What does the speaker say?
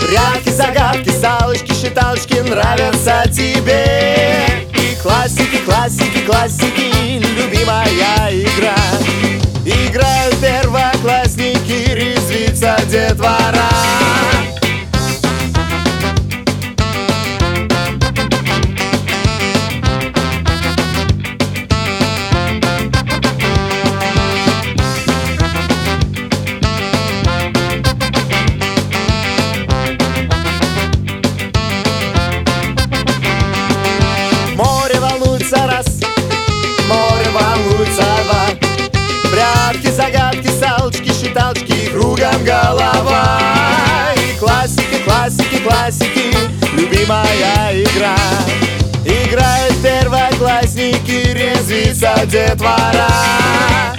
Прятки, загадки, салочки, считалочки нравятся тебе. И классики, классики, классики, любимая игра. Играют первоклассники, резвится детвора. Море волнуется раз, море волнуется два. Прятки, загадки, салочки, считалочки, кругом голова. И классики, классики, классики, любимая игра. Играют первоклассники, резвится детвора.